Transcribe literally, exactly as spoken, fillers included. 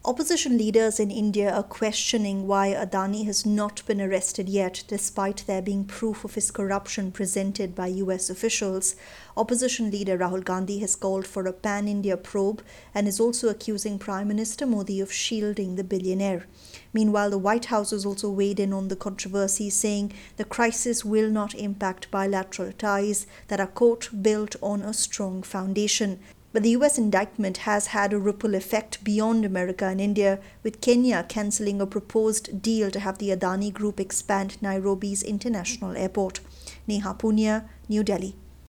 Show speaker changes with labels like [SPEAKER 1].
[SPEAKER 1] Opposition leaders in India are questioning why Adani has not been arrested yet, despite there being proof of his corruption presented by U S officials. Opposition leader Rahul Gandhi has called for a pan-India probe and is also accusing Prime Minister Modi of shielding the billionaire. Meanwhile, the White House has also weighed in on the controversy, saying the crisis will not impact bilateral ties that are, quote, built on a strong foundation. But the U S indictment has had a ripple effect beyond America and India, with Kenya cancelling a proposed deal to have the Adani Group expand Nairobi's international airport. Neha Punia, New Delhi.